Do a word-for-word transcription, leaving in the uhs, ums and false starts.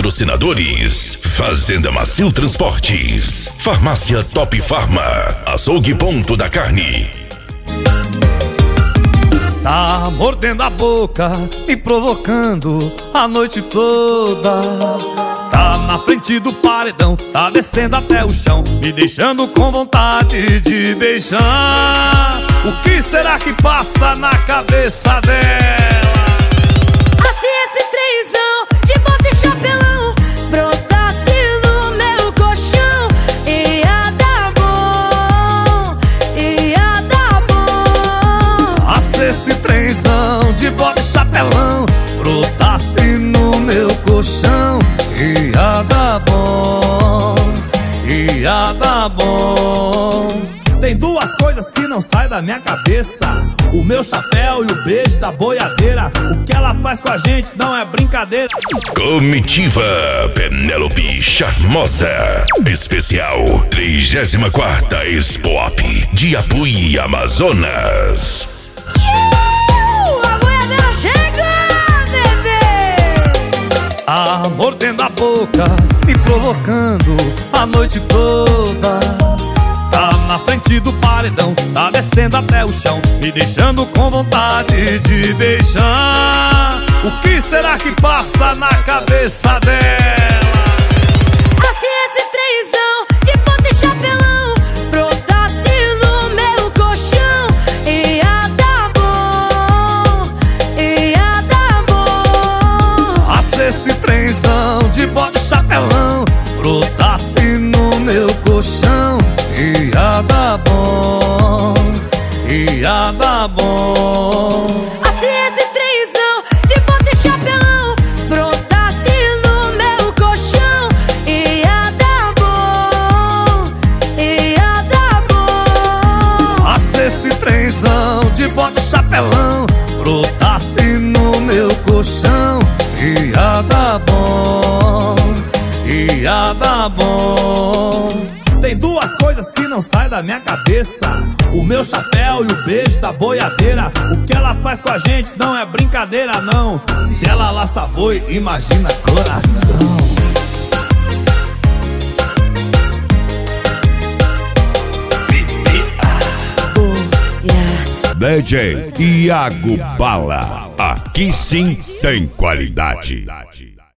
Patrocinadores: Fazenda Macio Transportes, Farmácia Top Farma, Açougue Ponto da Carne. Tá mordendo a boca, me provocando a noite toda. Tá na frente do paredão, tá descendo até o chão, me deixando com vontade de beijar. O que será que passa na cabeça dela? Se esse trenzão de bota e chapelão brotasse no meu colchão, ia dar bom, ia dar bom. Ah, se esse trenzão de bota e chapelão brotasse no meu colchão, ia dar bom, ia dar bom. Tem duas coisas que não saem da minha cabeça: o meu chapéu e o beijo da boiadeira. O que ela faz com a gente não é brincadeira. Comitiva Penélope Charmosa. Especial trigésima quarta Expoap de Apuí, Amazonas. Uh, a boiadeira chega, bebê! Ah, mordendo a boca, me provocando a noite toda. Tá na frente do paredão, tá descendo até o chão, me deixando com vontade de beijar. O que será que passa na cabeça dela? Ah, se esse trenzão de bota e chapelão brotasse no meu colchão, ia dar bom, ia dar bom. Ah, se esse trenzão de bota e chapelão brotasse no meu colchão, ia dar bom, ia dar bom. Ah, se esse trenzão de bota e chapelão brotasse no meu colchão, ia dar bom, ia dar bom. Ah, se esse trenzão de bota e chapelão brotasse no meu colchão, ia dar bom, ia dar bom. Tem duas coisas que não saem da minha cabeça: o meu chapéu e o beijo da boiadeira. O que ela faz com a gente não é brincadeira, não. Se ela laça boi, imagina coração. D J Iago Bala, aqui sim tem qualidade.